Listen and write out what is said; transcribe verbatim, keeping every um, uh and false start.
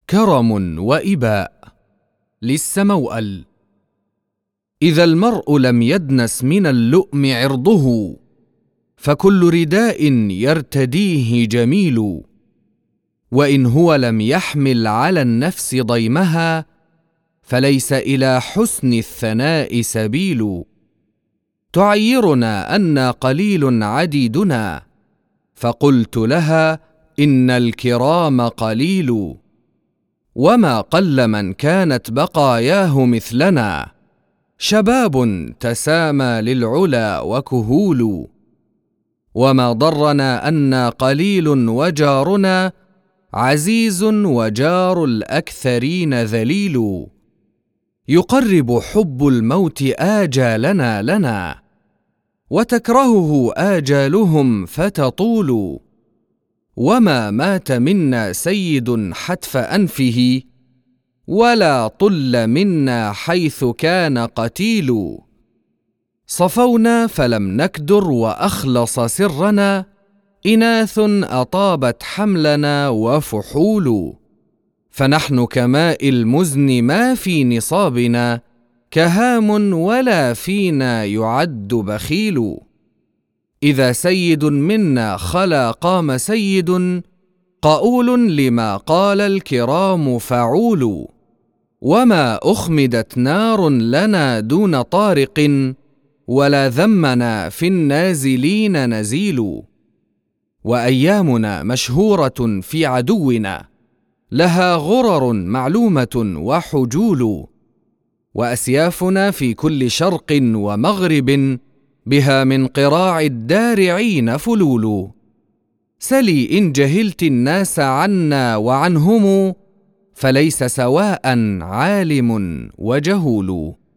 كرم وإباء. للسموأل: إذا المرء لم يدنس من اللؤم عرضه، فكل رداء يرتديه جميل. وإن هو لم يحمل على النفس ضيمها، فليس إلى حسن الثناء سبيل. تعيرنا أنا قليل عديدنا، فقلت لها إن الكرام قليل. وما قل من كانت بقاياه مثلنا، شباب تسامى للعلا وكهول. وما ضرنا أنا قليل وجارنا عزيز، وجار الأكثرين ذليل. يقرب حب الموت آجالنا لنا، وتكرهه آجالهم فتطول. وما مات منا سيد حتف أنفه، ولا طل منا حيث كان قتيل. صفونا فلم نكدر وأخلص سرنا، إناث أطابت حملنا وفحول. فنحن كماء المزن ما في نصابنا، كهام ولا فينا يعد بخيل. إذا سيد منا خلا قام سيد، قؤول لما قال الكرام فعول. وما أخمدت نار لنا دون طارق، ولا ذمنا في النازلين نزيل. وأيامنا مشهورة في عدونا، لها غرر معلومة وحجول. وأسيافنا في كل شرق ومغرب، بها من قراع الدارعين فلول. سلي إن جهلت الناس عنا وعنهم، فليس سواء عالم وجهول.